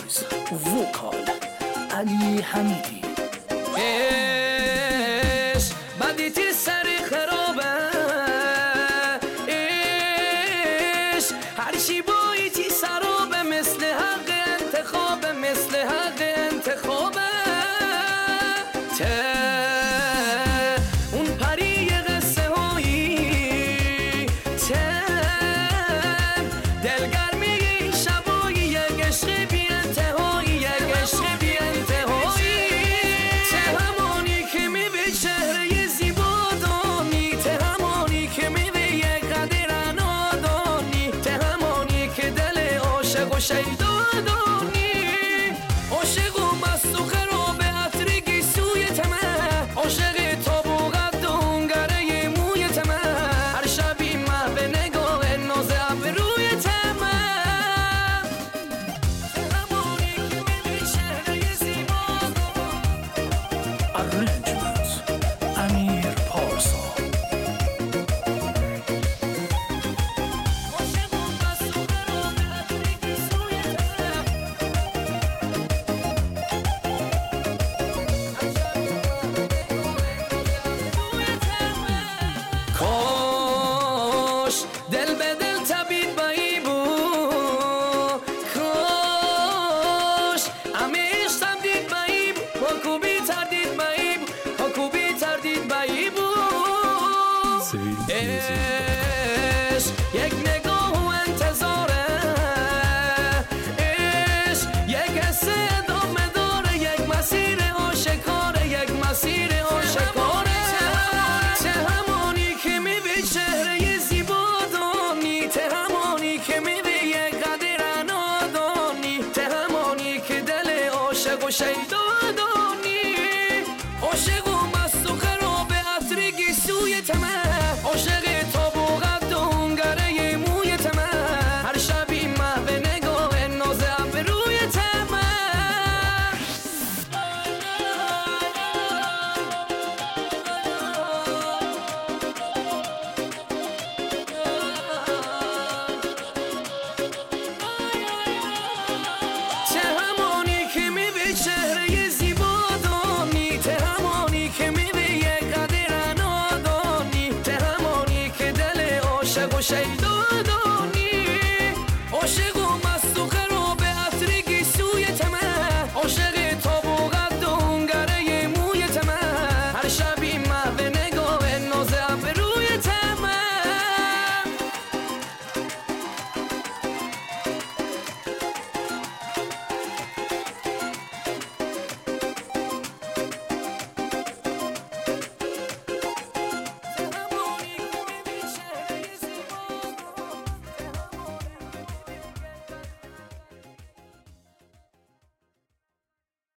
Voice وکال علی حمیدی. عشق بدیتی سری خرابه، عشق هرچی باییتی سرابه، مثل حق انتخابه، مثل حق انتخابه. اون پری قصه هایی دلگرمی این شبایی، یک عشق بی انتهایی، یک عشق بی انتهایی. همانی که میبی چهره زیبا دانی، همانی که میبی یک قدر نادانی، همانی که دل عاشق و شیدا دانی، عاشق و مست و خراب عطر گیسوی تمه، عاشق تابو قد و هنگره موی تمه، هر شبی محو نگاه ناز ابروی تمه. همانی که میبی چهره زیبا Arrangement امیر پارسا. عاشق و مست و خراب عطر گیسوی تمه، کاش دل به دل تبید بایی بود، کاش همه عشقم دید بایی بود، حکوبی تردید بایی بود، حکوبی تردید بایی بود. عشق یک نگاه و انتظاره، عشق یک حس ادامه داره، یک مسیر آشکاره، یک مسیر آشکاره. چه همانی که میبی چهره زیبا دانی، ته همانی که میبی یک قدر نادانی، ته همانی که دل عاشق و شیدا دانی، عاشق و مست و خراب عطر گیسوی تمه، عاشق تابو قد و هنگره موی تمه، هر شبی محو نگاه ناز ابروی تمه. چه همانی که میبی چهره زیبا دانی، ته همانی که میبی یک قدر نادانی، ته همانی که دل عاشق و شیدا